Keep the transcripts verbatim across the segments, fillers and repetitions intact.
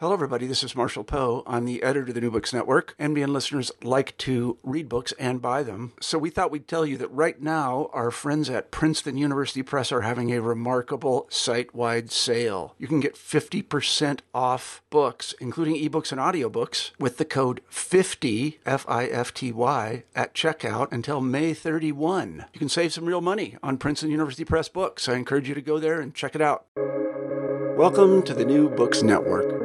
Hello, everybody. This is Marshall Poe. I'm the editor of the New Books Network. N B N listeners like to read books and buy them. So we thought we'd tell you that right now, our friends at Princeton University Press are having a remarkable site-wide sale. You can get fifty percent off books, including ebooks and audiobooks, with the code fifty, F I F T Y, at checkout until May thirty-first. You can save some real money on Princeton University Press books. I encourage you to go there and check it out. Welcome to the New Books Network.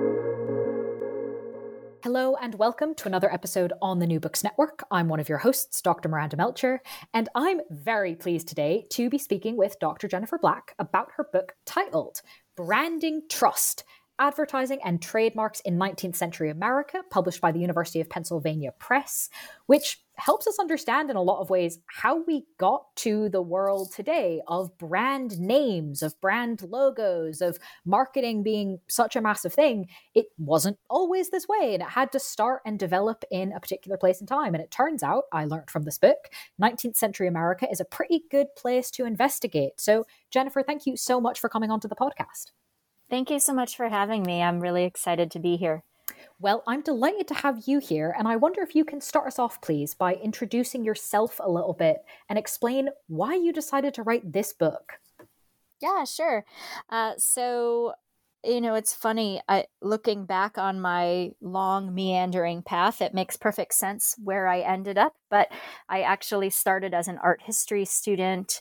Hello and welcome to another episode on the New Books Network. I'm one of your hosts, Doctor Miranda Melcher, and I'm very pleased today to be speaking with Doctor Jennifer Black about her book titled Branding Trust: Advertising and Trademarks in nineteenth Century America, published by the University of Pennsylvania Press, which helps us understand in a lot of ways how we got to the world today of brand names, of brand logos, of marketing being such a massive thing. It wasn't always this way, and it had to start and develop in a particular place in time. And it turns out, I learned from this book, nineteenth Century America is a pretty good place to investigate. So, Jennifer, thank you so much for coming onto the podcast. Thank you so much for having me. I'm really excited to be here. Well, I'm delighted to have you here, and I wonder if you can start us off, please, by introducing yourself a little bit and explain why you decided to write this book. Yeah, sure. Uh, so, you know, it's funny, I, looking back on my long meandering path, it makes perfect sense where I ended up, but I actually started as an art history student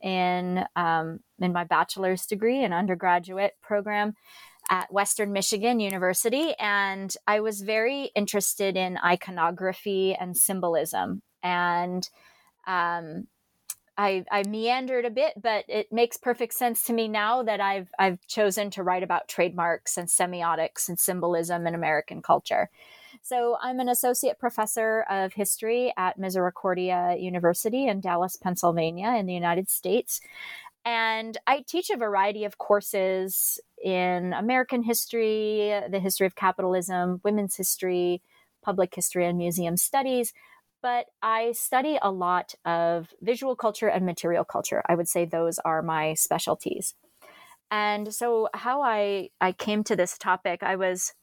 in um, in my bachelor's degree and undergraduate program at Western Michigan University. And I was very interested in iconography and symbolism. And um, I, I meandered a bit, but it makes perfect sense to me now that I've I've chosen to write about trademarks and semiotics and symbolism in American culture. So I'm an associate professor of history at Misericordia University in Dallas, Pennsylvania, in the United States. And I teach a variety of courses in American history, the history of capitalism, women's history, public history, and museum studies. But I study a lot of visual culture and material culture. I would say those are my specialties. And so how I, I came to this topic, I was,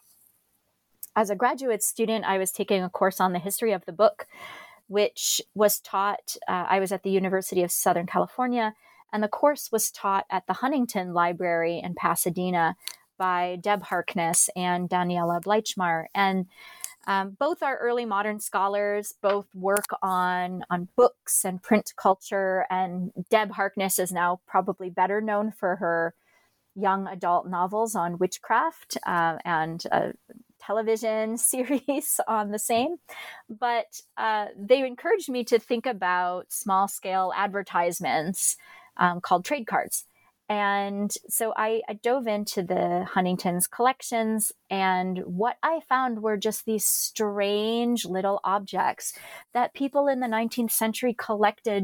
as a graduate student, I was taking a course on the history of the book, which was taught, uh, I was at the University of Southern California, and the course was taught at the Huntington Library in Pasadena by Deb Harkness and Daniela Bleichmar. And um, both are early modern scholars, both work on, on books and print culture. And Deb Harkness is now probably better known for her young adult novels on witchcraft uh, and a television series on the same. But uh, they encouraged me to think about small-scale advertisements Um, called trade cards. And so I, I dove into the Huntington's collections, and what I found were just these strange little objects that people in the nineteenth century collected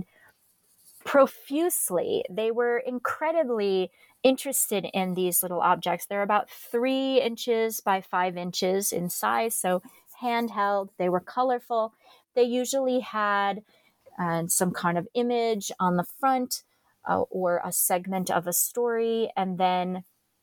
profusely. They were incredibly interested in these little objects. They're about three inches by five inches in size, so handheld. They were colorful. They usually had uh, some kind of image on the front, Uh, or a segment of a story, and then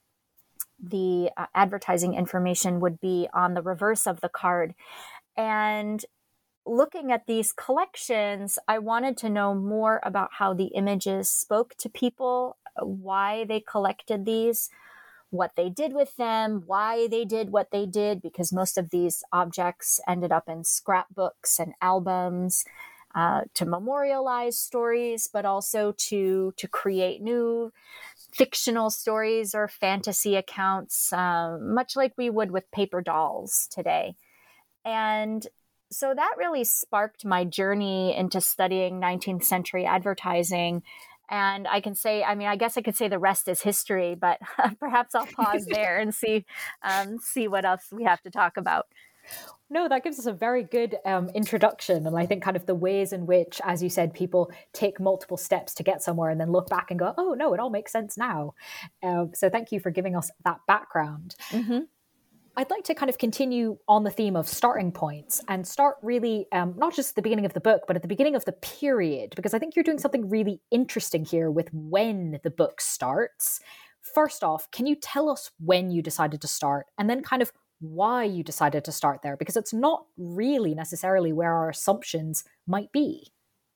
the uh, advertising information would be on the reverse of the card. And looking at these collections, I wanted to know more about how the images spoke to people, why they collected these, what they did with them, why they did what they did, because most of these objects ended up in scrapbooks and albums, Uh, to memorialize stories, but also to to create new fictional stories or fantasy accounts, uh, much like we would with paper dolls today. And so that really sparked my journey into studying nineteenth century advertising. And I can say, I mean, I guess I could say the rest is history, but perhaps I'll pause there and see um, see what else we have to talk about. No, that gives us a very good um, introduction. And I think kind of the ways in which, as you said, people take multiple steps to get somewhere and then look back and go, oh, no, it all makes sense now. Um, so thank you for giving us that background. Mm-hmm. I'd like to kind of continue on the theme of starting points and start really um, not just at the beginning of the book, but at the beginning of the period, because I think you're doing something really interesting here with when the book starts. First off, can you tell us when you decided to start, and then kind of why you decided to start there, because it's not really necessarily where our assumptions might be.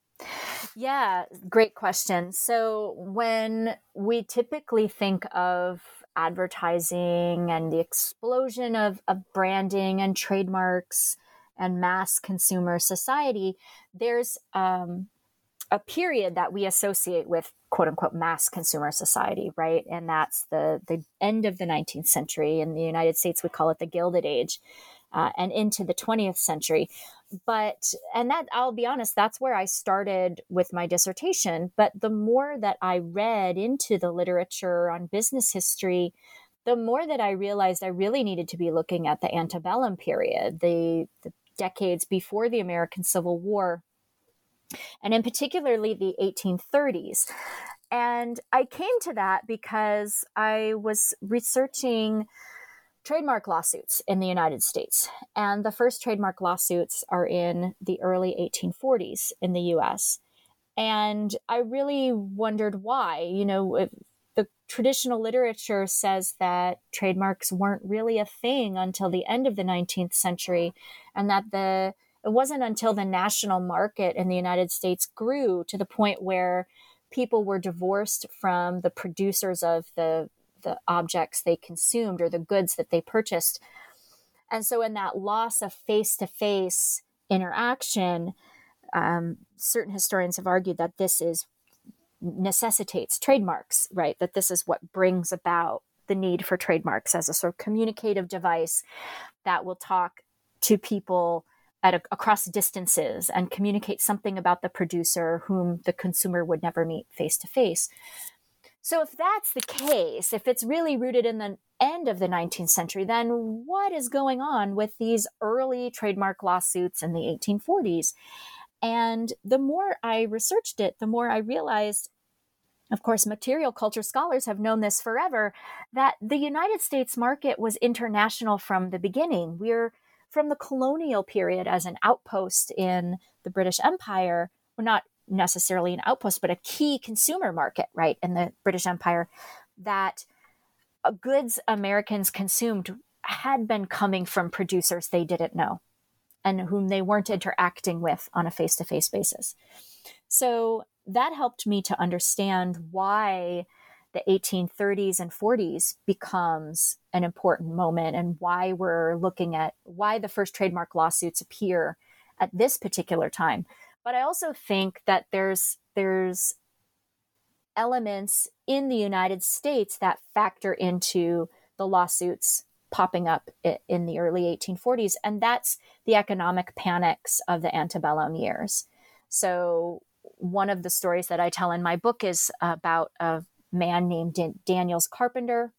Yeah, great question. So when we typically think of advertising and the explosion of, of branding and trademarks and mass consumer society, there's um, a period that we associate with quote unquote mass consumer society, right? And that's the, the end of the nineteenth century. In the United States, we call it the Gilded Age, uh, and into the twentieth century. But, and that, I'll be honest, that's where I started with my dissertation. But the more that I read into the literature on business history, the more that I realized I really needed to be looking at the antebellum period, the, the decades before the American Civil War, and in particularly the eighteen thirties. And I came to that because I was researching trademark lawsuits in the United States. And the first trademark lawsuits are in the early eighteen forties in the U S. And I really wondered why. You know, if the traditional literature says that trademarks weren't really a thing until the end of the nineteenth century, and that the it wasn't until the national market in the United States grew to the point where people were divorced from the producers of the the objects they consumed or the goods that they purchased. And so in that loss of face-to-face interaction, um, certain historians have argued that this is necessitates trademarks, right? That this is what brings about the need for trademarks as a sort of communicative device that will talk to people at a, across distances and communicate something about the producer whom the consumer would never meet face-to-face. So if that's the case, if it's really rooted in the end of the nineteenth century, then what is going on with these early trademark lawsuits in the eighteen forties? And the more I researched it, the more I realized, of course, material culture scholars have known this forever, that the United States market was international from the beginning. We're from the colonial period as an outpost in the British Empire, well, not necessarily an outpost, but a key consumer market, right, in the British Empire, that goods Americans consumed had been coming from producers they didn't know and whom they weren't interacting with on a face-to-face basis. So that helped me to understand why the eighteen thirties and forties becomes an important moment and why we're looking at why the first trademark lawsuits appear at this particular time. But I also think that there's there's elements in the United States that factor into the lawsuits popping up in the early eighteen forties, and that's the economic panics of the antebellum years. So one of the stories that I tell in my book is about a man named Daniels Carpenter,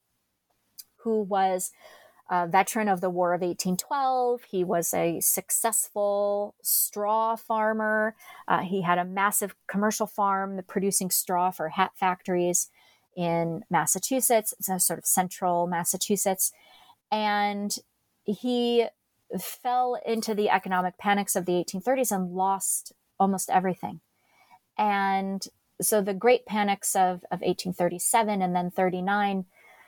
who was a veteran of the War of eighteen twelve. He was a successful straw farmer. Uh, he had a massive commercial farm producing straw for hat factories in Massachusetts, so sort of central Massachusetts. And he fell into the economic panics of the eighteen thirties and lost almost everything. And so the great panics of, of eighteen thirty-seven and then thirty-nine,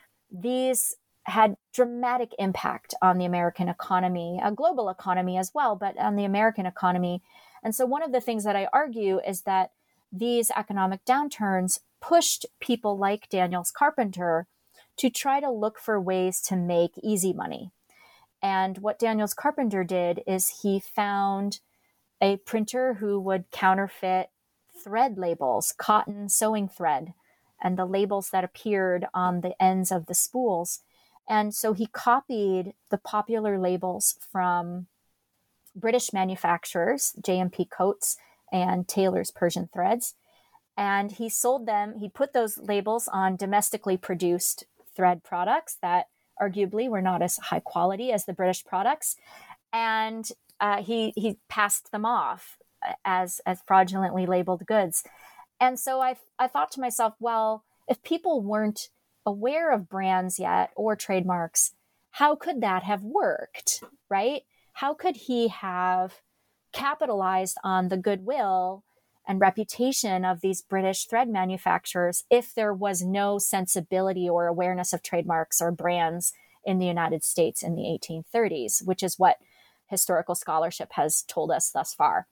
these had dramatic impact on the American economy, a global economy as well, but on the American economy. And so one of the things that I argue is that these economic downturns pushed people like Daniels Carpenter to try to look for ways to make easy money. And what Daniels Carpenter did is he found a printer who would counterfeit thread labels, cotton sewing thread, and the labels that appeared on the ends of the spools. And so he copied the popular labels from British manufacturers, J M P Coats and Taylor's Persian Threads. And he sold them, he put those labels on domestically produced thread products that arguably were not as high quality as the British products. And uh, he he passed them off as, as fraudulently labeled goods. And so I, I thought to myself, well, if people weren't aware of brands yet or trademarks, how could that have worked, right? How could he have capitalized on the goodwill and reputation of these British thread manufacturers if there was no sensibility or awareness of trademarks or brands in the United States in the eighteen thirties, which is what historical scholarship has told us thus far.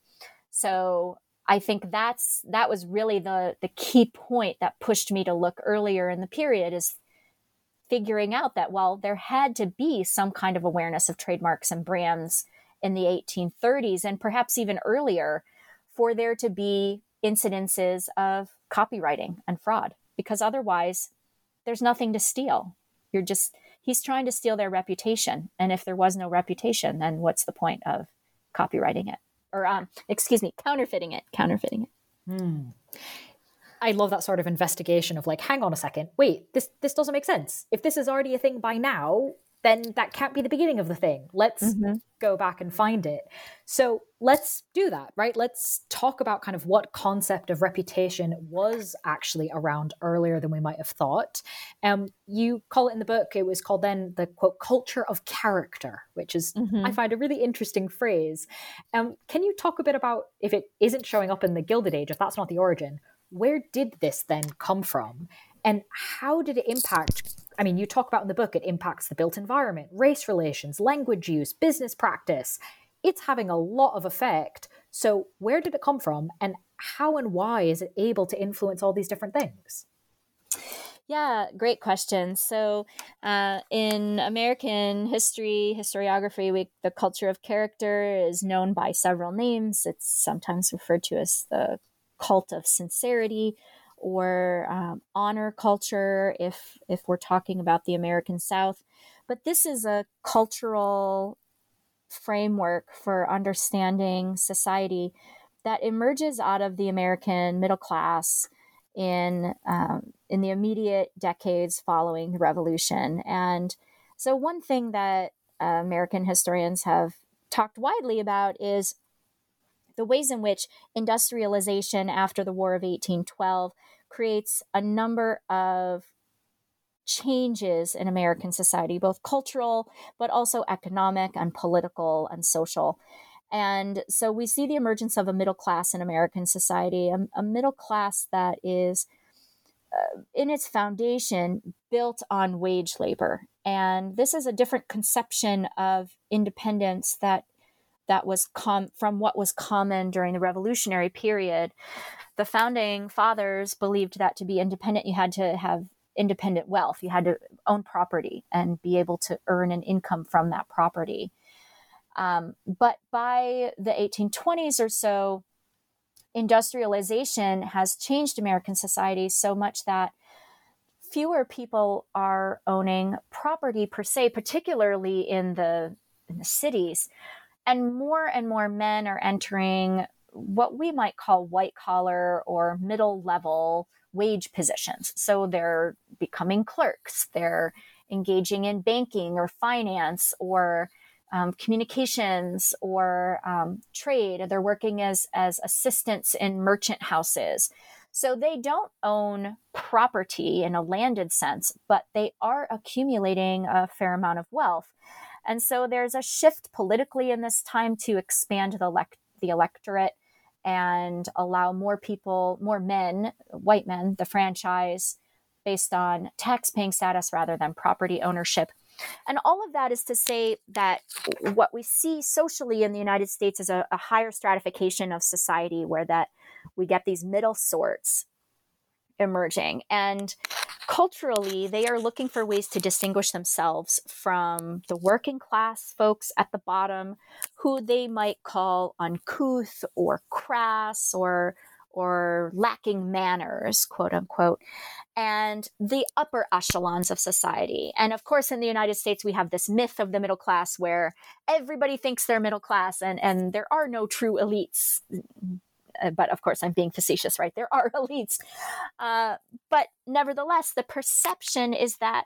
So I think that's that was really the, the key point that pushed me to look earlier in the period, is figuring out that, well, there had to be some kind of awareness of trademarks and brands in the eighteen thirties, and perhaps even earlier, for there to be incidences of copywriting and fraud, because otherwise there's nothing to steal. You're just, he's trying to steal their reputation. And if there was no reputation, then what's the point of copywriting it? Or, um, excuse me, counterfeiting it, counterfeiting it. Hmm. I love that sort of investigation of like, hang on a second, wait, this this doesn't make sense. If this is already a thing by now, then that can't be the beginning of the thing. Let's mm-hmm. go back and find it. So let's do that, right? Let's talk about kind of what concept of reputation was actually around earlier than we might have thought. Um, you call it in the book, it was called then the, quote, culture of character, which is, mm-hmm. I find a really interesting phrase. Um, can you talk a bit about, if it isn't showing up in the Gilded Age, if that's not the origin, where did this then come from? And how did it impact, I mean, you talk about in the book, it impacts the built environment, race relations, language use, business practice. It's having a lot of effect. So where did it come from? And how and why is it able to influence all these different things? Yeah, great question. So uh, in American history, historiography, we, the culture of character is known by several names. It's sometimes referred to as the cult of sincerity, or um, honor culture, if if we're talking about the American South. But this is a cultural framework for understanding society that emerges out of the American middle class in um, in the immediate decades following the Revolution. And so one thing that uh, American historians have talked widely about is the ways in which industrialization after the War of eighteen twelve creates a number of changes in American society, both cultural, but also economic and political and social. And so we see the emergence of a middle class in American society, a, a middle class that is, uh, in its foundation, built on wage labor. And this is a different conception of independence that that was com- from what was common during the Revolutionary period. The founding fathers believed that to be independent, you had to have independent wealth. You had to own property and be able to earn an income from that property. Um, but by the eighteen twenties or so, industrialization has changed American society so much that fewer people are owning property per se, particularly in the, in the cities. And more and more men are entering what we might call white collar or middle level wage positions. So they're becoming clerks, they're engaging in banking or finance or um, communications or um, trade. They're working as, as assistants in merchant houses. So they don't own property in a landed sense, but they are accumulating a fair amount of wealth. And so there's a shift politically in this time to expand the, elect- the electorate and allow more people, more men, white men, the franchise based on tax-paying status rather than property ownership. And all of that is to say that what we see socially in the United States is a, a higher stratification of society, where that we get these middle sorts emerging. And culturally, they are looking for ways to distinguish themselves from the working class folks at the bottom, who they might call uncouth or crass or or lacking manners, quote unquote, and the upper echelons of society. And of course, in the United States, we have this myth of the middle class where everybody thinks they're middle class and, and there are no true elites. But of course, I'm being facetious, right? There are elites. Uh, but nevertheless, the perception is that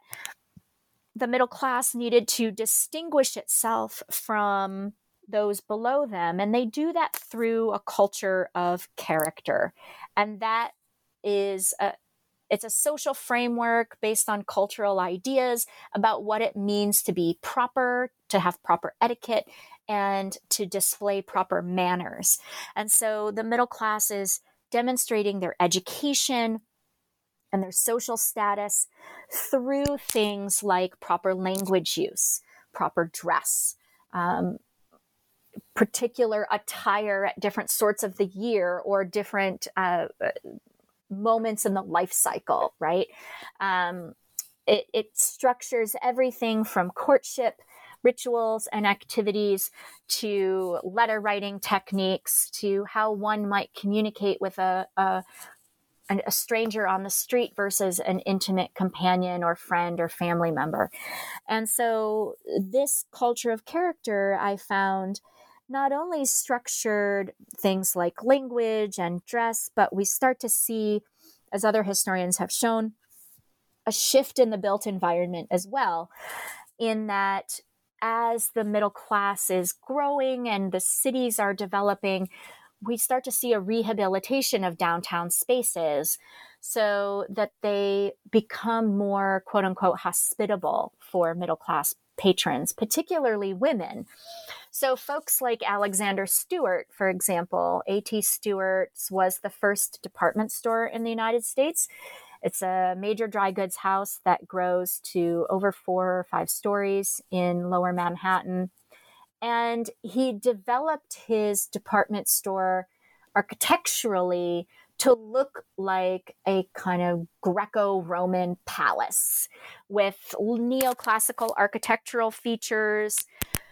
the middle class needed to distinguish itself from those below them. And they do that through a culture of character. And that is a, it's a social framework based on cultural ideas about what it means to be proper, to have proper etiquette, and to display proper manners. And so the middle class is demonstrating their education and their social status through things like proper language use, proper dress, um, particular attire at different sorts of the year or different uh, moments in the life cycle, right? Um, it, it structures everything from courtship rituals and activities to letter writing techniques to how one might communicate with a, a a stranger on the street versus an intimate companion or friend or family member. And so this culture of character, I found, not only structured things like language and dress, but we start to see, as other historians have shown, a shift in the built environment as well, in that as the middle class is growing and the cities are developing, we start to see a rehabilitation of downtown spaces so that they become more, quote unquote, hospitable for middle class patrons, particularly women. So folks like Alexander Stewart, for example, A T Stewart's was the first department store in the United States. It's a major dry goods house that grows to over four or five stories in lower Manhattan. And he developed his department store architecturally to look like a kind of Greco-Roman palace with neoclassical architectural features,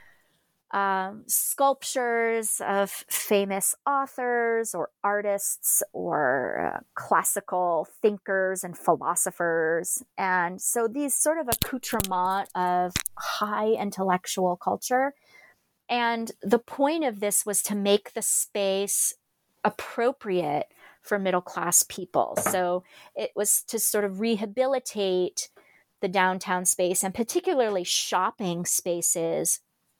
um, sculptures of famous authors or artists or uh, classical thinkers and philosophers. And so these sort of accoutrement of high intellectual culture. And the point of this was to make the space appropriate for middle-class people. So it was to sort of rehabilitate the downtown space and particularly shopping spaces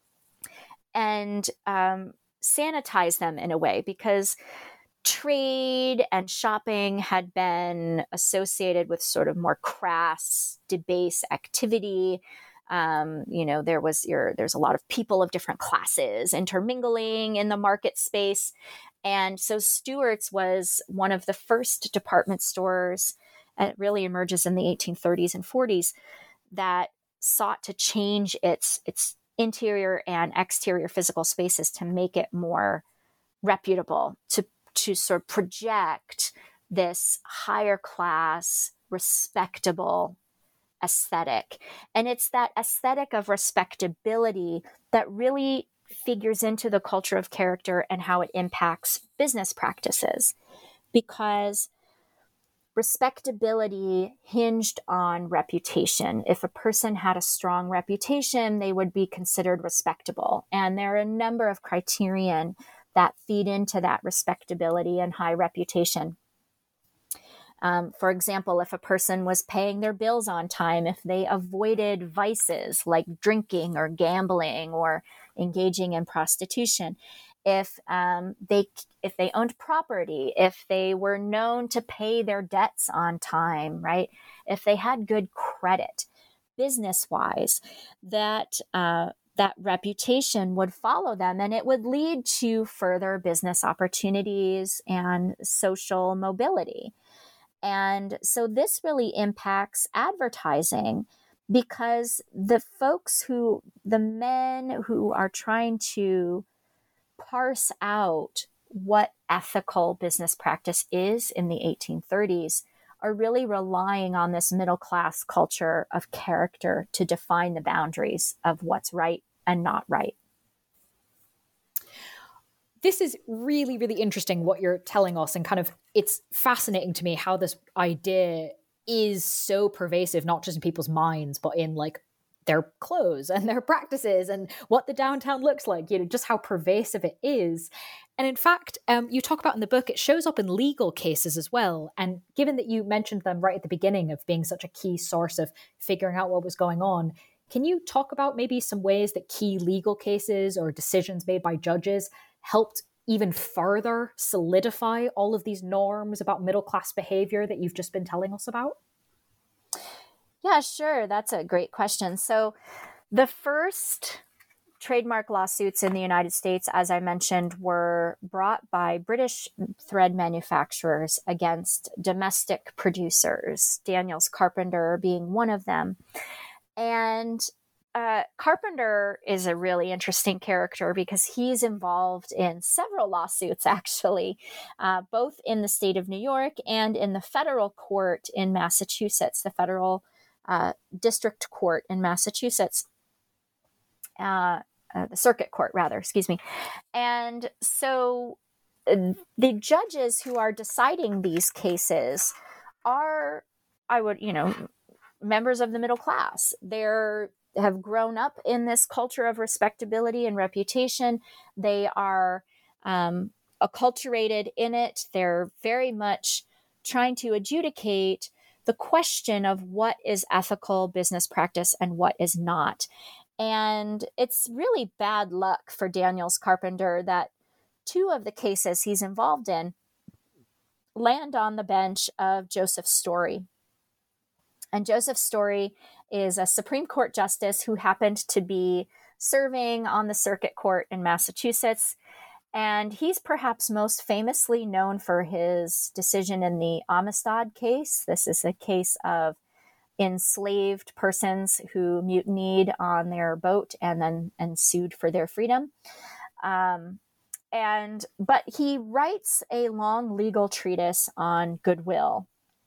and um, sanitize them in a way, because trade and shopping had been associated with sort of more crass, debased activity. Um, you know, there was your, there's a lot of people of different classes intermingling in the market space. And so Stewart's was one of the first department stores, and it really emerges in the eighteen thirties and forties, that sought to change its, its interior and exterior physical spaces to make it more reputable, to, to sort of project this higher class, respectable aesthetic. And it's that aesthetic of respectability that really figures into the culture of character and how it impacts business practices, because respectability hinged on reputation. If a person had a strong reputation, they would be considered respectable. And there are a number of criterion that feed into that respectability and high reputation. Um, for example, if a person was paying their bills on time, if they avoided vices like drinking or gambling or engaging in prostitution, if um, they if they owned property, if they were known to pay their debts on time, right? If they had good credit, business-wise, that uh, that reputation would follow them, and it would lead to further business opportunities and social mobility. And so this really impacts advertising, because the folks who, the men who are trying to parse out what ethical business practice is in the eighteen thirties are really relying on this middle class culture of character to define the boundaries of what's right and not right. This is really, really interesting what you're telling us, and kind of it's fascinating to me how this idea is so pervasive, not just in people's minds, but in like their clothes and their practices and what the downtown looks like, you know, just how pervasive it is. And in fact, um, you talk about in the book, it shows up in legal cases as well. And given that you mentioned them right at the beginning of being such a key source of figuring out what was going on, can you talk about maybe some ways that key legal cases or decisions made by judges helped even further solidify all of these norms about middle-class behavior that you've just been telling us about? Yeah, sure. That's a great question. So the first trademark lawsuits in the United States, as I mentioned, were brought by British thread manufacturers against domestic producers, Daniels Carpenter being one of them. And uh, Carpenter is a really interesting character because he's involved in several lawsuits, actually, uh, both in the state of New York and in the federal court in Massachusetts, the federal uh, district court in Massachusetts. Uh, Uh, the circuit court, rather, excuse me. And so uh, the judges who are deciding these cases are, I would, you know, members of the middle class. They're have grown up in this culture of respectability and reputation. They are um, acculturated in it. They're very much trying to adjudicate the question of what is ethical business practice and what is not. And it's really bad luck for Daniels Carpenter that two of the cases he's involved in land on the bench of Joseph Story. And Joseph Story is a Supreme Court justice who happened to be serving on the circuit court in Massachusetts. And he's perhaps most famously known for his decision in the Amistad case. This is a case of enslaved persons who mutinied on their boat and then and sued for their freedom. Um, and but he writes a long legal treatise on goodwill.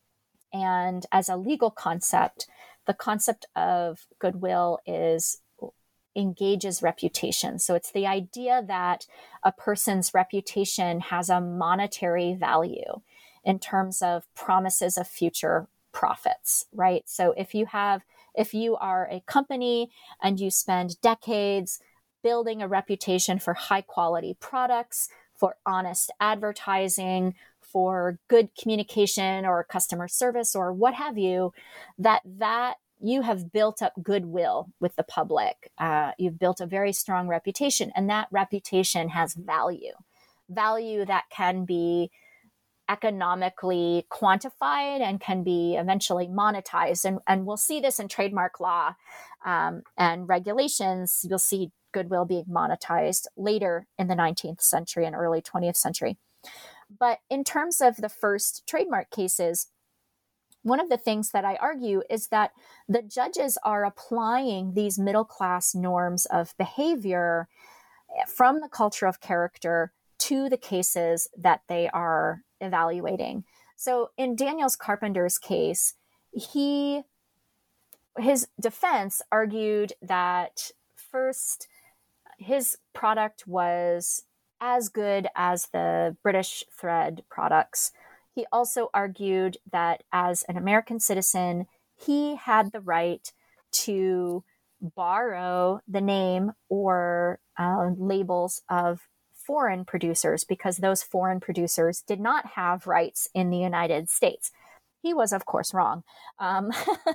And as a legal concept, the concept of goodwill is engages reputation. So it's the idea that a person's reputation has a monetary value in terms of promises of future profits, right? So if you have, if you are a company and you spend decades building a reputation for high quality products, for honest advertising, for good communication or customer service or what have you, that that you have built up goodwill with the public. Uh, you've built a very strong reputation, and that reputation has value, value that can be economically quantified and can be eventually monetized. And, and we'll see this in trademark law um, and regulations. You'll see goodwill being monetized later in the nineteenth century and early twentieth century. But in terms of the first trademark cases, one of the things that I argue is that the judges are applying these middle-class norms of behavior from the culture of character to the cases that they are evaluating. So in Daniels Carpenter's case, he his defense argued that first, his product was as good as the British thread products. He also argued that as an American citizen, he had the right to borrow the name or uh, labels of foreign producers because those foreign producers did not have rights in the United States. He was, of course, wrong. Um,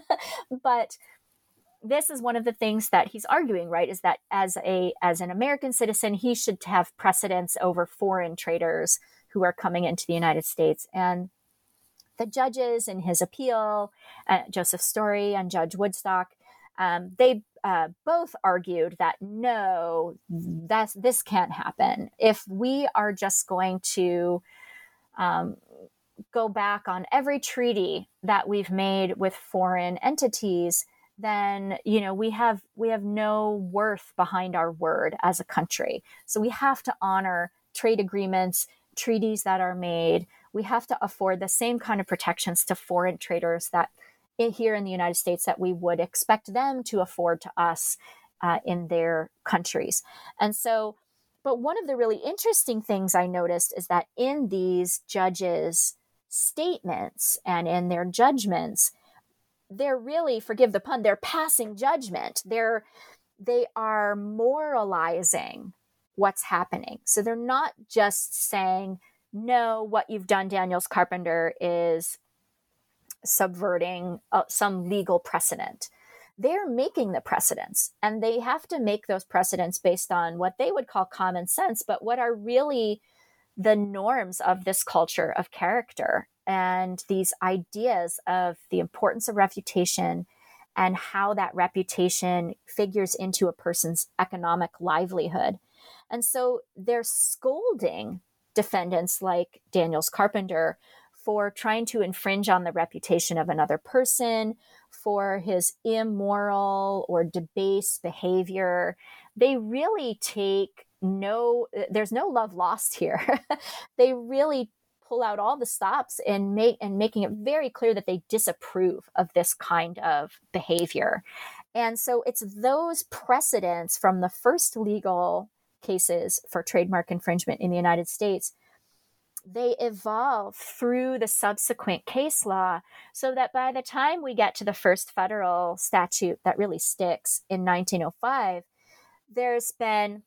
but this is one of the things that he's arguing, right, is that as a as an American citizen, he should have precedence over foreign traders who are coming into the United States. And the judges in his appeal, uh, Joseph Story and Judge Woodstock, um, they uh, both argued that no, that's, this can't happen. If we are just going to um, go back on every treaty that we've made with foreign entities, then, you know, we have we have no worth behind our word as a country. So we have to honor trade agreements, treaties that are made. We have to afford the same kind of protections to foreign traders that in, here in the United States that we would expect them to afford to us uh, in their countries. And so, but one of the really interesting things I noticed is that in these judges' statements and in their judgments, they're really, forgive the pun, they're passing judgment. They're, they are moralizing what's happening. So they're not just saying, no, what you've done, Daniels Carpenter, is subverting uh, some legal precedent. They're making the precedents, and they have to make those precedents based on what they would call common sense, but what are really the norms of this culture of character and these ideas of the importance of reputation and how that reputation figures into a person's economic livelihood. And so they're scolding defendants like Daniels Carpenter for trying to infringe on the reputation of another person, for his immoral or debased behavior. They really take no, there's no love lost here. They really pull out all the stops and make and making it very clear that they disapprove of this kind of behavior. And so it's those precedents from the first legal cases for trademark infringement in the United States, they evolve through the subsequent case law, so that by the time we get to the first federal statute that really sticks in nineteen oh five, there's been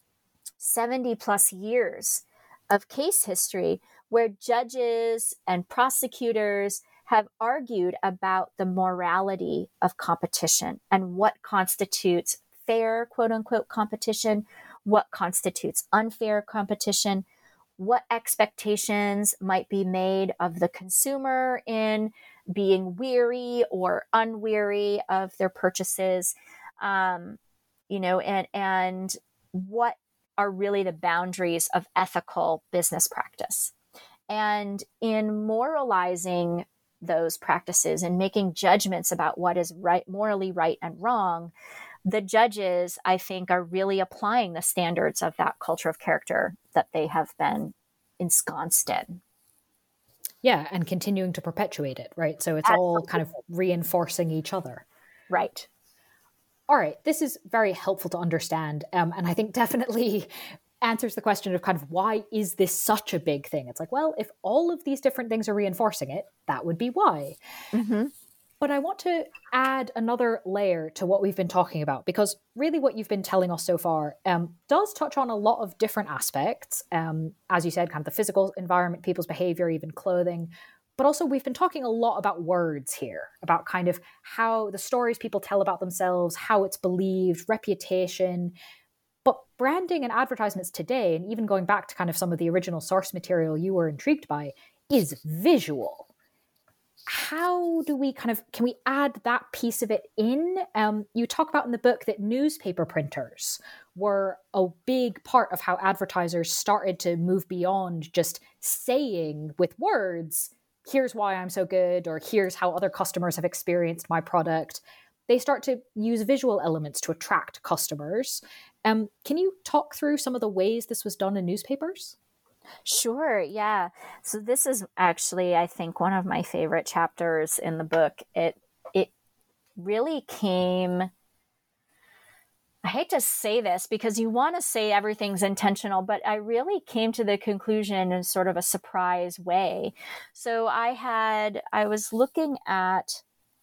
seventy plus years of case history where judges and prosecutors have argued about the morality of competition and what constitutes fair, quote unquote, competition, what constitutes unfair competition, what expectations might be made of the consumer in being weary or unweary of their purchases, um, you know, and, and what are really the boundaries of ethical business practice. And in moralizing those practices and making judgments about what is right, morally right and wrong, the judges, I think, are really applying the standards of that culture of character that they have been ensconced in. Yeah, and continuing to perpetuate it, right? So it's Absolutely. all kind of reinforcing each other. Right. All right, this is very helpful to understand. Um, and I think definitely answers the question of kind of why is this such a big thing? It's like, well, if all of these different things are reinforcing it, that would be why. Mm-hmm. But I want to add another layer to what we've been talking about, because really what you've been telling us so far um, does touch on a lot of different aspects. Um, as you said, kind of the physical environment, people's behavior, even clothing. But also we've been talking a lot about words here, about kind of how the stories people tell about themselves, how it's believed, reputation. But branding and advertisements today, and even going back to kind of some of the original source material you were intrigued by, is visual. How do we kind of, can we add that piece of it in? Um, you talk about in the book that newspaper printers were a big part of how advertisers started to move beyond just saying with words, here's why I'm so good, or here's how other customers have experienced my product. They start to use visual elements to attract customers. Um, can you talk through some of the ways this was done in newspapers? Sure, yeah. So this is actually, I think, one of my favorite chapters in the book. It it really came, I hate to say this because you want to say everything's intentional, but I really came to the conclusion in sort of a surprise way. So I had, I was looking at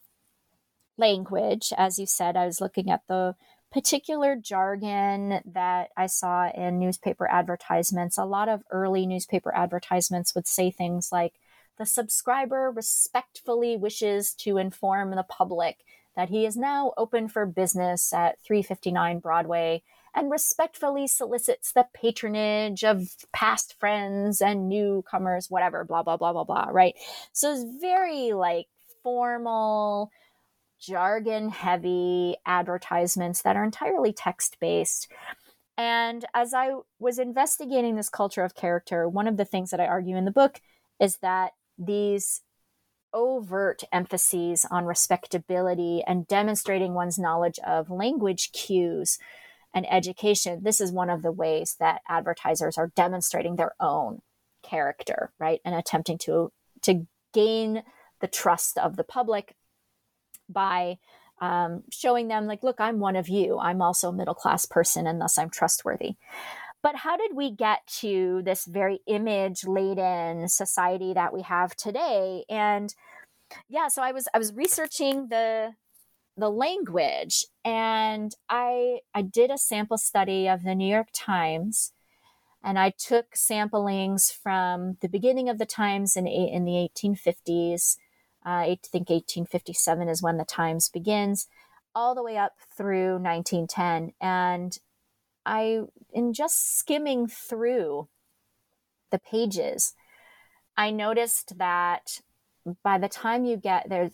language, as you said, I was looking at the particular jargon that I saw in newspaper advertisements. A lot of early newspaper advertisements would say things like, the subscriber respectfully wishes to inform the public that he is now open for business at three fifty-nine Broadway and respectfully solicits the patronage of past friends and newcomers, whatever, blah, blah, blah, blah, blah, right? So it's very like formal, jargon heavy advertisements that are entirely text based. And as I was investigating this culture of character, one of the things that I argue in the book is that these overt emphases on respectability and demonstrating one's knowledge of language cues and education, this is one of the ways that advertisers are demonstrating their own character, right? And attempting to, to gain the trust of the public by um, showing them like, look, I'm one of you. I'm also a middle-class person and thus I'm trustworthy. But how did we get to this very image-laden society that we have today? And yeah, so I was I was researching the the language, and I I did a sample study of the New York Times, and I took samplings from the beginning of the Times in in the eighteen fifties. Uh, I think eighteen fifty-seven is when the Times begins, all the way up through nineteen ten. And I, in just skimming through the pages, I noticed that by the time you get there, the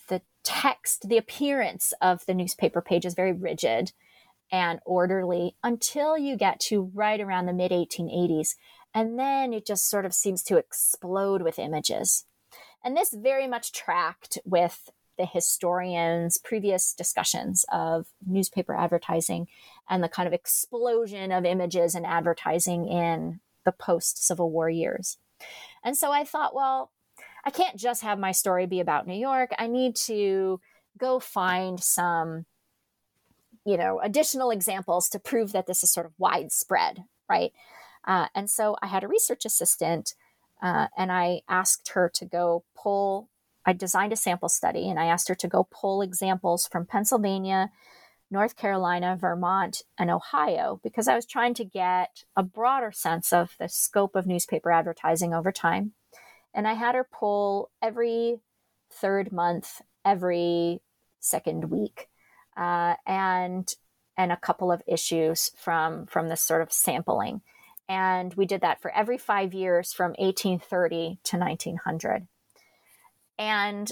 text, the appearance of the newspaper page is very rigid and orderly until you get to right around the mid eighteen eighties. And then it just sort of seems to explode with images. And this very much tracked with the historians' previous discussions of newspaper advertising and the kind of explosion of images and advertising in the post-Civil War years. And so I thought, well, I can't just have my story be about New York. I need to go find some, you know, additional examples to prove that this is sort of widespread, right? Uh, and so I had a research assistant, uh, and I asked her to go pull, I designed a sample study, and I asked her to go pull examples from Pennsylvania, North Carolina, Vermont, and Ohio, because I was trying to get a broader sense of the scope of newspaper advertising over time. And I had her pull every third month, every second week, uh, and and a couple of issues from, from this sort of sampling. And we did that for every five years from eighteen thirty to nineteen hundred. And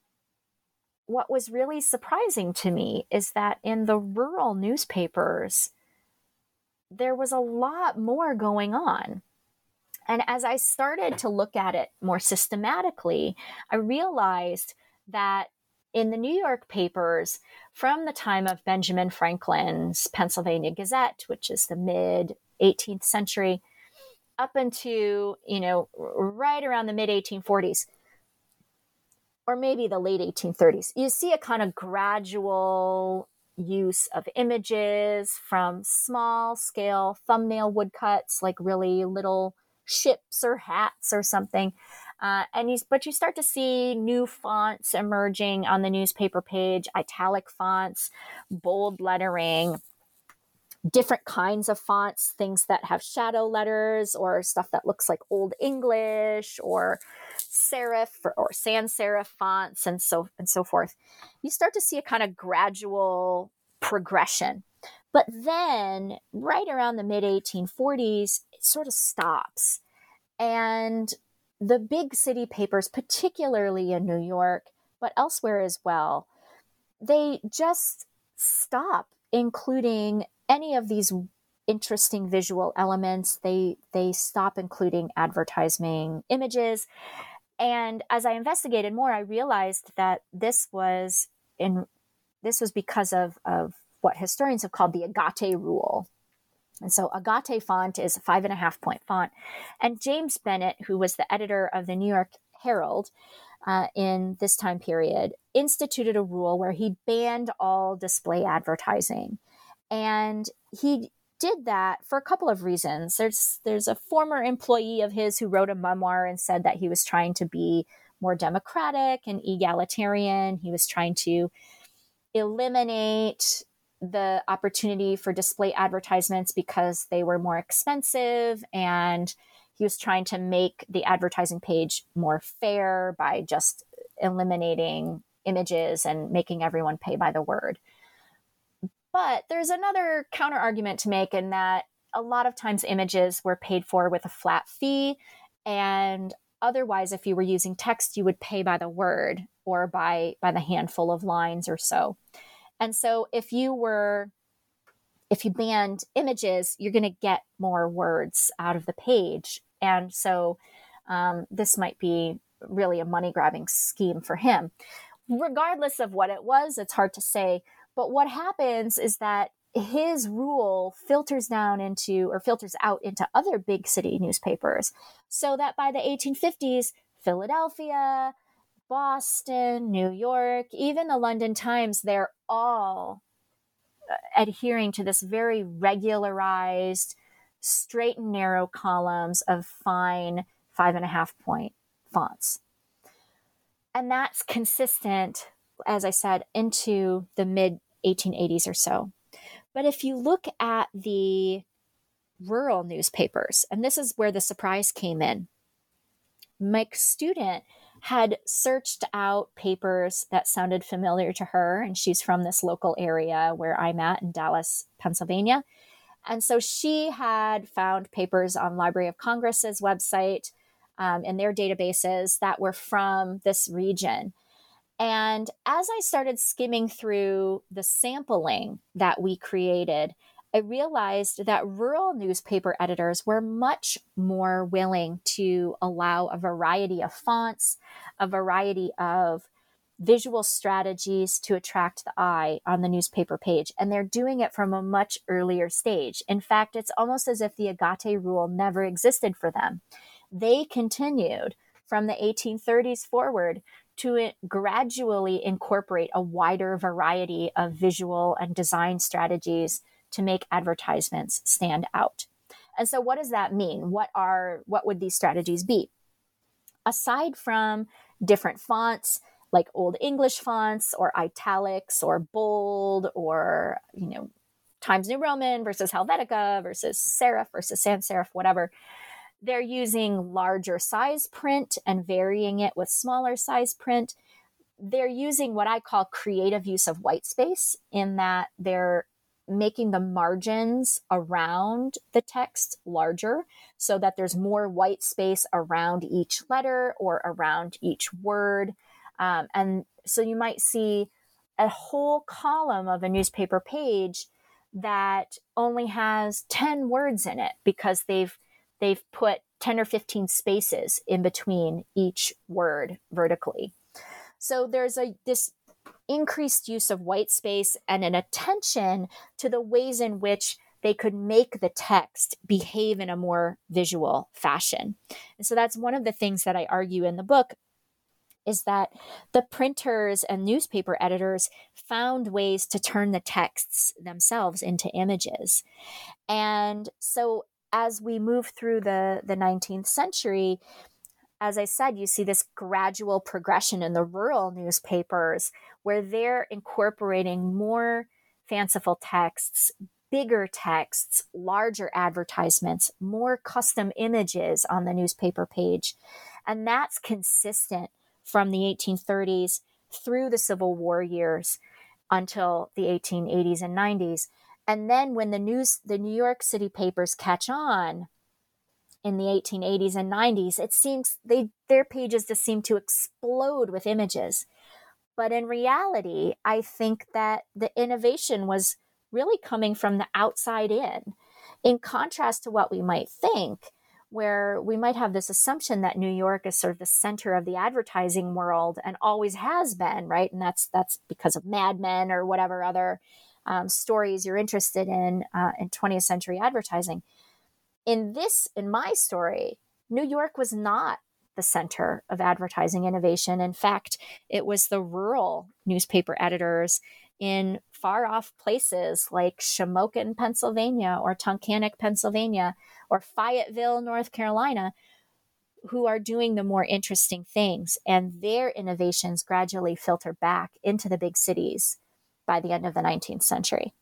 what was really surprising to me is that in the rural newspapers, there was a lot more going on. And as I started to look at it more systematically, I realized that in the New York papers, from the time of Benjamin Franklin's Pennsylvania Gazette, which is the mid eighteenth century, up into, you know, right around the mid eighteen forties, or maybe the late eighteen thirties, you see a kind of gradual use of images from small scale thumbnail woodcuts, like really little ships or hats or something. Uh, and you, but you start to see new fonts emerging on the newspaper page, italic fonts, bold lettering, different kinds of fonts, things that have shadow letters or stuff that looks like Old English or serif or, or sans serif fonts and so and so forth. You start to see a kind of gradual progression. But then right around the mid eighteen forties, it sort of stops. And the big city papers, particularly in New York, but elsewhere as well, they just stop including any of these interesting visual elements. They they stop including advertising images. And as I investigated more, I realized that this was in this was because of, of what historians have called the Agate rule. And so Agate font is a five and a half point font. And James Bennett, who was the editor of the New York Herald uh, in this time period, instituted a rule where he banned all display advertising. And he did that for a couple of reasons. There's there's a former employee of his who wrote a memoir and said that he was trying to be more democratic and egalitarian. He was trying to eliminate the opportunity for display advertisements because they were more expensive, and he was trying to make the advertising page more fair by just eliminating images and making everyone pay by the word. But there's another counter argument to make in that a lot of times images were paid for with a flat fee, and otherwise, if you were using text, you would pay by the word or by, by the handful of lines or so. And so if you were, if you banned images, you're going to get more words out of the page. And so um, this might be really a money grabbing scheme for him. Regardless of what it was, it's hard to say. But what happens is that his rule filters down into or filters out into other big city newspapers, so that by the eighteen fifties, Philadelphia, Boston, New York, even the London Times, they're all adhering to this very regularized, straight and narrow columns of fine five and a half point fonts. And that's consistent, as I said, into the mid eighteen eighties or so. But if you look at the rural newspapers, and this is where the surprise came in, my student had searched out papers that sounded familiar to her, and she's from this local area where I'm at in Dallas, Pennsylvania. And so she had found papers on Library of Congress's website um, in their databases that were from this region. And as I started skimming through the sampling that we created, I realized that rural newspaper editors were much more willing to allow a variety of fonts, a variety of visual strategies to attract the eye on the newspaper page. And they're doing it from a much earlier stage. In fact, it's almost as if the Agate rule never existed for them. They continued from the eighteen thirties forward to gradually incorporate a wider variety of visual and design strategies to make advertisements stand out. And so what does that mean? What are what would these strategies be? Aside from different fonts, like Old English fonts or italics or bold or, you know, Times New Roman versus Helvetica versus serif versus sans serif, whatever, they're using larger size print and varying it with smaller size print. They're using what I call creative use of white space, in that they're making the margins around the text larger so that there's more white space around each letter or around each word. Um, and so you might see a whole column of a newspaper page that only has ten words in it because they've they've put ten or fifteen spaces in between each word vertically. So there's a this increased use of white space and an attention to the ways in which they could make the text behave in a more visual fashion. And so that's one of the things that I argue in the book, is that the printers and newspaper editors found ways to turn the texts themselves into images. And so as we move through the, the nineteenth century, as I said, you see this gradual progression in the rural newspapers where they're incorporating more fanciful texts, bigger texts, larger advertisements, more custom images on the newspaper page. And that's consistent from the eighteen thirties through the Civil War years until the eighteen eighties and nineties. And then when the news, the New York City papers catch on in the eighteen eighties and nineties, it seems they their pages just seem to explode with images. But in reality, I think that the innovation was really coming from the outside in, in contrast to what we might think, where we might have this assumption that New York is sort of the center of the advertising world and always has been, right? And that's that's because of Mad Men or whatever other um, stories you're interested in uh, in twentieth century advertising. In this, in my story, New York was not the center of advertising innovation. In fact, it was the rural newspaper editors in far off places like Shamokin, Pennsylvania, or Tunkhannock, Pennsylvania, or Fayetteville, North Carolina, who are doing the more interesting things. And their innovations gradually filter back into the big cities by the end of the nineteenth century.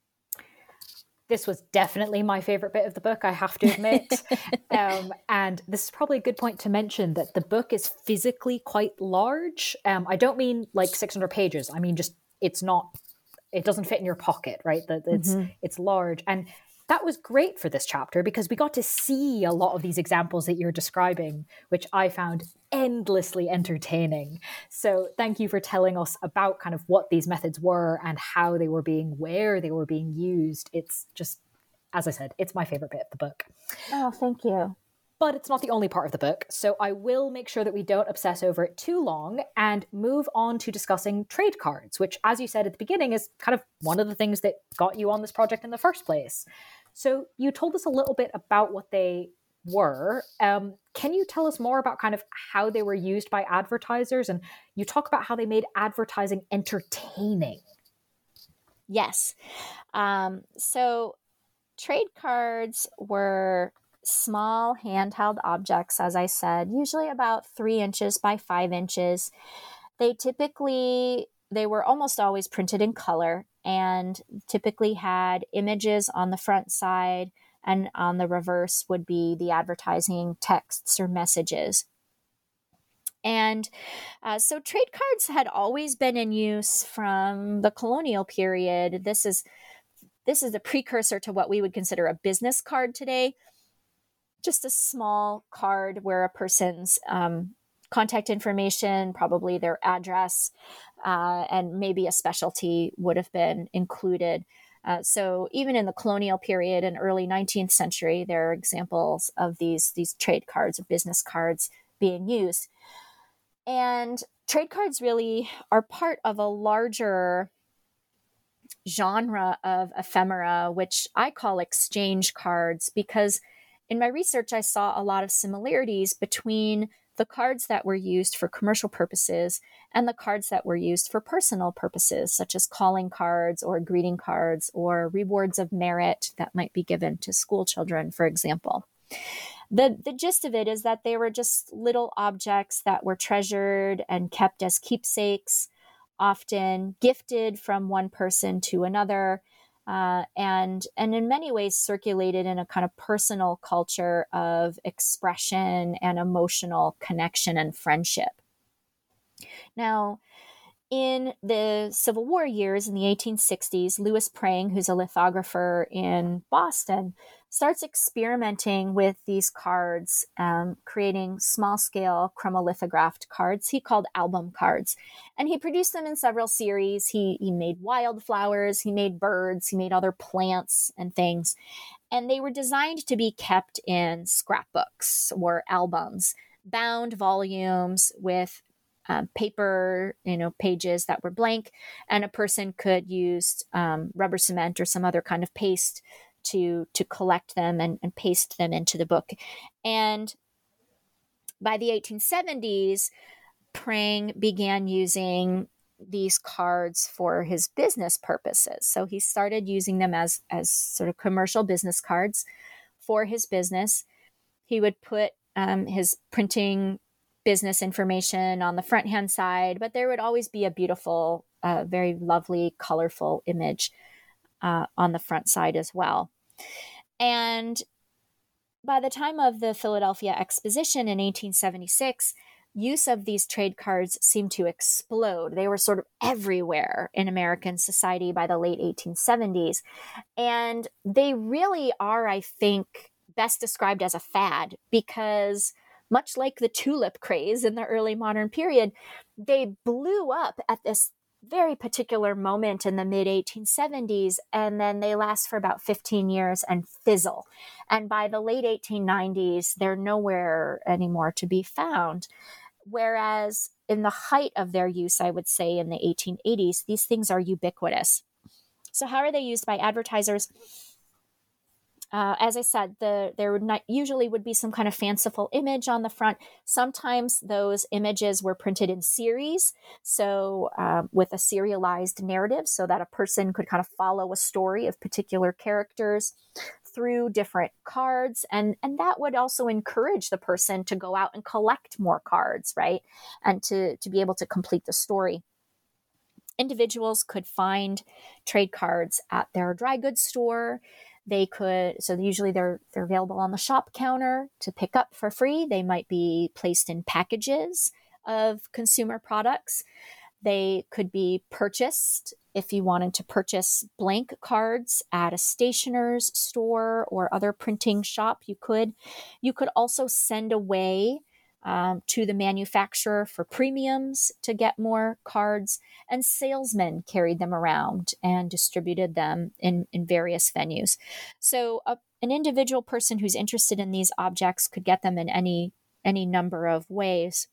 This was definitely my favorite bit of the book, I have to admit. um, and this is probably a good point to mention that the book is physically quite large. Um, I don't mean like six hundred pages. I mean, just it's not, it doesn't fit in your pocket, right? That it's mm-hmm. it's large. And that was great for this chapter because we got to see a lot of these examples that you're describing, which I found endlessly entertaining. So thank you for telling us about kind of what these methods were and how they were being, where they were being used. It's just, as I said, it's my favorite bit of the book. Oh, thank you. But it's not the only part of the book, so I will make sure that we don't obsess over it too long and move on to discussing trade cards, which, as you said at the beginning, is kind of one of the things that got you on this project in the first place. So you told us a little bit about what they were. Um, can you tell us more about kind of how they were used by advertisers? And you talk about how they made advertising entertaining. Yes. Um, so trade cards were small handheld objects, as I said, usually about three inches by five inches. They typically, they were almost always printed in color and typically had images on the front side, and on the reverse would be the advertising texts or messages. And uh, so trade cards had always been in use from the colonial period. This is, this is the precursor to what we would consider a business card today. Just a small card where a person's um, contact information, probably their address, uh, and maybe a specialty would have been included. Uh, so even in the colonial period and early nineteenth century, there are examples of these, these trade cards or business cards being used. And trade cards really are part of a larger genre of ephemera, which I call exchange cards, because in my research, I saw a lot of similarities between the cards that were used for commercial purposes and the cards that were used for personal purposes, such as calling cards or greeting cards or rewards of merit that might be given to school children, for example. The, the gist of it is that they were just little objects that were treasured and kept as keepsakes, often gifted from one person to another, uh, and, and in many ways circulated in a kind of personal culture of expression and emotional connection and friendship. Now, in the Civil War years in the eighteen sixties, Louis Prang, who's a lithographer in Boston, starts experimenting with these cards, um, creating small-scale chromolithographed cards he called album cards. And he produced them in several series. He, he made wildflowers, he made birds, he made other plants and things. And they were designed to be kept in scrapbooks or albums, bound volumes with Um, paper, you know, pages that were blank, and a person could use um, rubber cement or some other kind of paste to to collect them and, and paste them into the book. And by the eighteen seventies, Prang began using these cards for his business purposes. So he started using them as as sort of commercial business cards for his business. He would put um, his printing business information on the front hand side, but there would always be a beautiful, uh, very lovely, colorful image uh, on the front side as well. And by the time of the Philadelphia Exposition in eighteen seventy-six, use of these trade cards seemed to explode. They were sort of everywhere in American society by the late eighteen seventies. And they really are, I think, best described as a fad, because much like the tulip craze in the early modern period, they blew up at this very particular moment in the mid eighteen seventies, and then they last for about fifteen years and fizzle. And by the late eighteen nineties, they're nowhere anymore to be found. Whereas in the height of their use, I would say in the eighteen eighties, these things are ubiquitous. So how are they used by advertisers? Uh, as I said, the, there would not, usually would be some kind of fanciful image on the front. Sometimes those images were printed in series, so um, with a serialized narrative, so that a person could kind of follow a story of particular characters through different cards. And, and that would also encourage the person to go out and collect more cards, right? And to, to be able to complete the story. Individuals could find trade cards at their dry goods store. They could, so usually they're they're available on the shop counter to pick up for free. They might be placed in packages of consumer products. They could be purchased if you wanted to purchase blank cards at a stationer's store or other printing shop. You could. You could also send away Um, to the manufacturer for premiums to get more cards, and salesmen carried them around and distributed them in, in various venues. So a, an individual person who's interested in these objects could get them in any, any number of ways.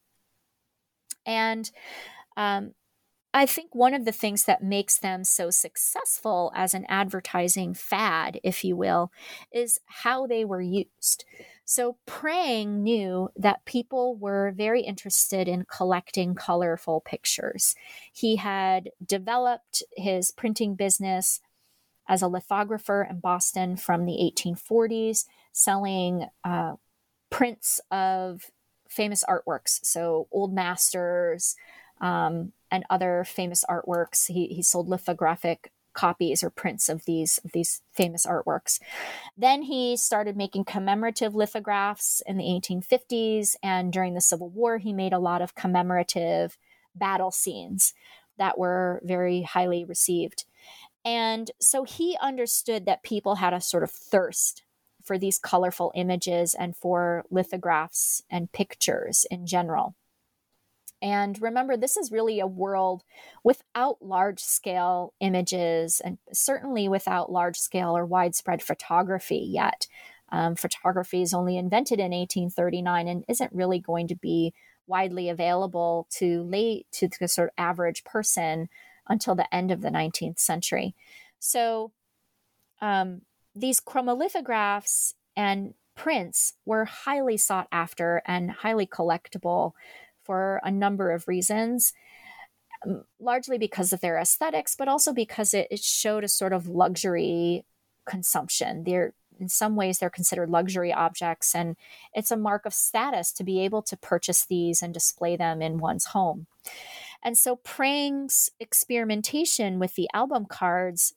And um, I think one of the things that makes them so successful as an advertising fad, if you will, is how they were used. So Prang knew that people were very interested in collecting colorful pictures. He had developed his printing business as a lithographer in Boston from the eighteen forties, selling uh, prints of famous artworks, so old masters um, and other famous artworks. He, he sold lithographic copies or prints of these of these famous artworks. Then he started making commemorative lithographs in the eighteen fifties, and during the Civil War, he made a lot of commemorative battle scenes that were very highly received. And so he understood that people had a sort of thirst for these colorful images and for lithographs and pictures in general. And remember, this is really a world without large-scale images, and certainly without large-scale or widespread photography yet. Um, photography is only invented in eighteen thirty-nine and isn't really going to be widely available to late to the sort of average person until the end of the nineteenth century. So um, these chromolithographs and prints were highly sought after and highly collectible for a number of reasons, um, largely because of their aesthetics, but also because it, it showed a sort of luxury consumption. They're, in some ways, they're considered luxury objects, and it's a mark of status to be able to purchase these and display them in one's home. And so Prang's experimentation with the album cards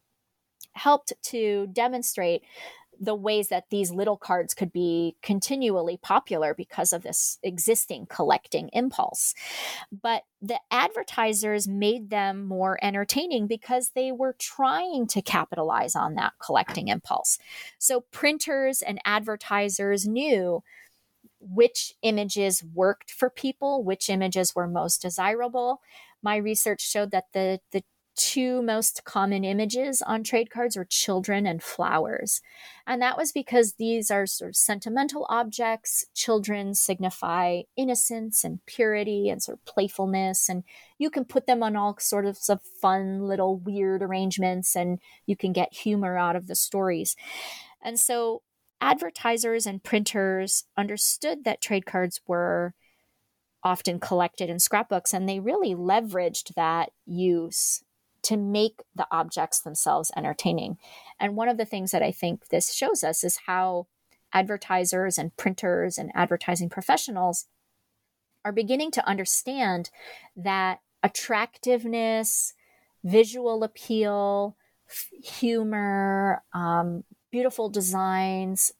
helped to demonstrate the ways that these little cards could be continually popular because of this existing collecting impulse. But the advertisers made them more entertaining because they were trying to capitalize on that collecting impulse. So printers and advertisers knew which images worked for people, which images were most desirable. My research showed that the, the two most common images on trade cards were children and flowers. And that was because these are sort of sentimental objects. Children signify innocence and purity and sort of playfulness. And you can put them on all sorts of fun little weird arrangements, and you can get humor out of the stories. And so advertisers and printers understood that trade cards were often collected in scrapbooks, and they really leveraged that use to make the objects themselves entertaining. And one of the things that I think this shows us is how advertisers and printers and advertising professionals are beginning to understand that attractiveness, visual appeal, f- humor, um, beautiful designs,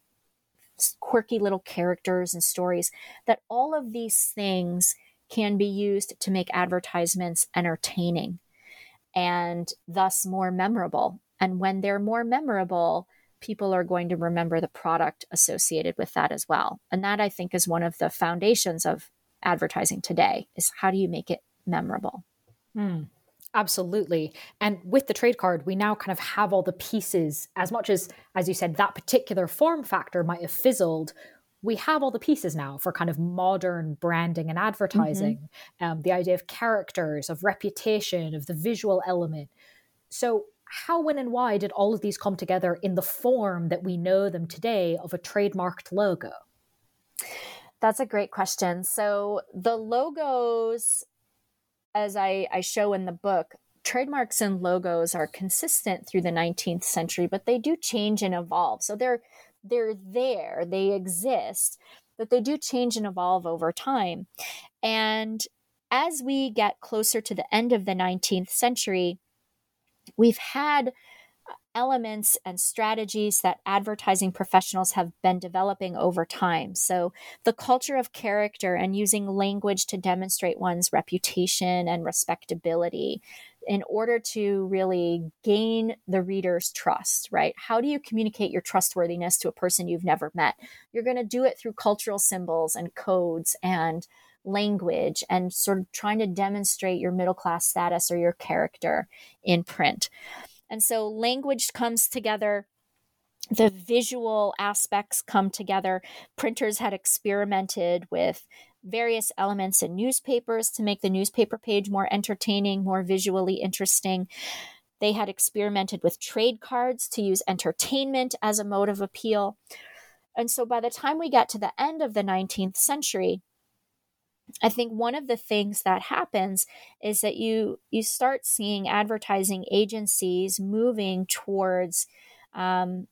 quirky little characters and stories, that all of these things can be used to make advertisements entertaining and thus more memorable. And when they're more memorable, people are going to remember the product associated with that as well. And that, I think, is one of the foundations of advertising today, is how do you make it memorable? Hmm. Absolutely. And with the trade card, we now kind of have all the pieces. As much as, as you said, that particular form factor might have fizzled, we have all the pieces now for kind of modern branding and advertising. Mm-hmm. Um, the idea of characters, of reputation, of the visual element. So how, when, and why did all of these come together in the form that we know them today of a trademarked logo? That's a great question. So the logos, as I, I show in the book, trademarks and logos are consistent through the nineteenth century, but they do change and evolve. So they're they're there, they exist, but they do change and evolve over time. And as we get closer to the end of the nineteenth century, we've had elements and strategies that advertising professionals have been developing over time. So the culture of character and using language to demonstrate one's reputation and respectability in order to really gain the reader's trust, right? How do you communicate your trustworthiness to a person you've never met? You're going to do it through cultural symbols and codes and language and sort of trying to demonstrate your middle-class status or your character in print. And so language comes together, the visual aspects come together. Printers had experimented with various elements in newspapers to make the newspaper page more entertaining, more visually interesting. They had experimented with trade cards to use entertainment as a mode of appeal. And so by the time we get to the end of the nineteenth century, I think one of the things that happens is that you you start seeing advertising agencies moving towards um,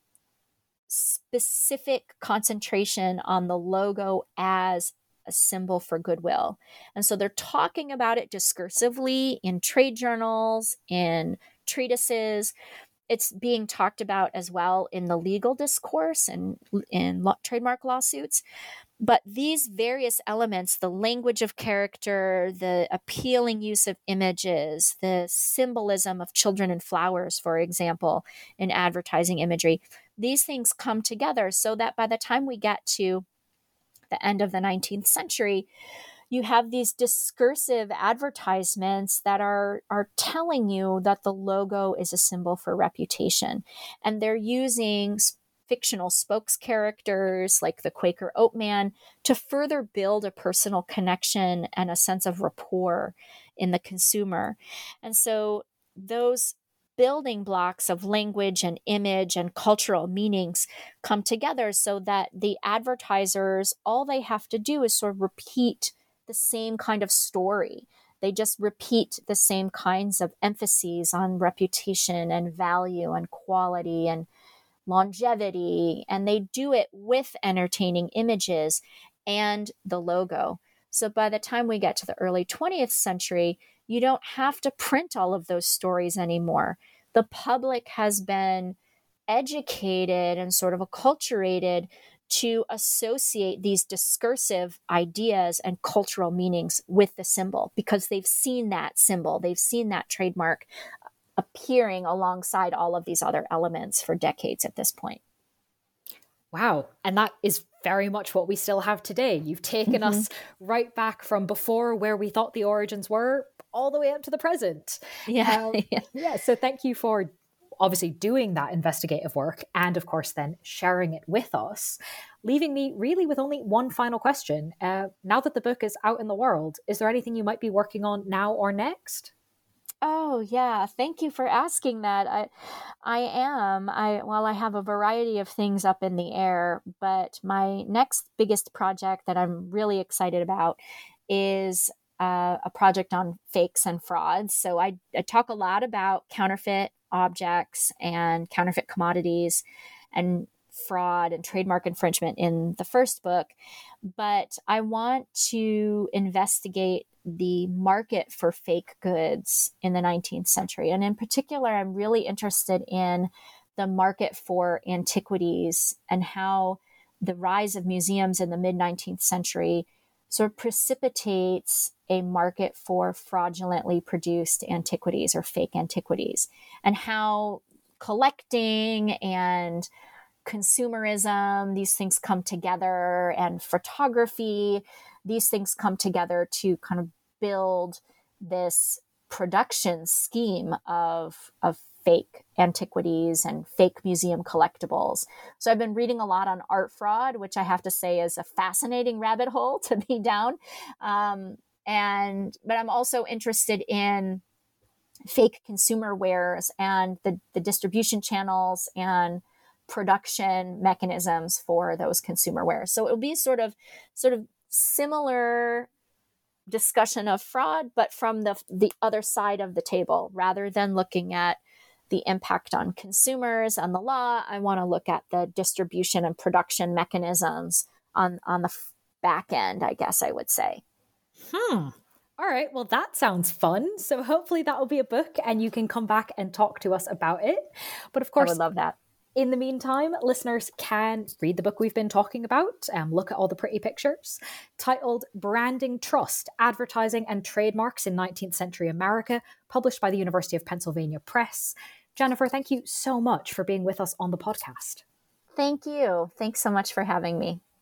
specific concentration on the logo as a symbol for goodwill. And so they're talking about it discursively in trade journals, in treatises. It's being talked about as well in the legal discourse and in lo- trademark lawsuits. But these various elements, the language of character, the appealing use of images, the symbolism of children and flowers, for example, in advertising imagery, these things come together so that by the time we get to the end of the nineteenth century, you have these discursive advertisements that are, are telling you that the logo is a symbol for reputation. And they're using fictional spokes characters like the Quaker Oatman to further build a personal connection and a sense of rapport in the consumer. And so those building blocks of language and image and cultural meanings come together so that the advertisers, all they have to do is sort of repeat the same kind of story. They just repeat the same kinds of emphases on reputation and value and quality and longevity, and they do it with entertaining images and the logo. So by the time we get to the early twentieth century, you don't have to print all of those stories anymore. The public has been educated and sort of acculturated to associate these discursive ideas and cultural meanings with the symbol because they've seen that symbol, they've seen that trademark appearing alongside all of these other elements for decades at this point. Wow. And that is very much what we still have today. You've taken mm-hmm. us right back from before where we thought the origins were all the way up to the present. Yeah. Um, yeah. yeah. So thank you for obviously doing that investigative work and of course then sharing it with us, leaving me really with only one final question. Uh, now that the book is out in the world, is there anything you might be working on now or next? Oh, yeah. Thank you for asking that. I I am. I well, I have a variety of things up in the air, but my next biggest project that I'm really excited about is uh, a project on fakes and frauds. So I, I talk a lot about counterfeit objects and counterfeit commodities and fraud and trademark infringement in the first book, but I want to investigate the market for fake goods in the nineteenth century. And in particular, I'm really interested in the market for antiquities and how the rise of museums in the mid-nineteenth century sort of precipitates a market for fraudulently produced antiquities or fake antiquities, and how collecting and consumerism, these things come together, and photography, these things come together to kind of build this production scheme of, of fake antiquities and fake museum collectibles. So I've been reading a lot on art fraud, which I have to say is a fascinating rabbit hole to be down. Um, and but I'm also interested in fake consumer wares and the, the distribution channels and production mechanisms for those consumer wares. So it'll be sort of sort of similar discussion of fraud, but from the the other side of the table, rather than looking at the impact on consumers and the law. I want to look at the distribution and production mechanisms on on the back end, I guess I would say. Hmm. All right. Well, that sounds fun. So hopefully that will be a book and you can come back and talk to us about it. But of course, I would love that. In the meantime, listeners can read the book we've been talking about and look at all the pretty pictures, titled Branding Trust, Advertising and Trademarks in nineteenth Century America, published by the University of Pennsylvania Press. Jennifer, thank you so much for being with us on the podcast. Thank you. Thanks so much for having me.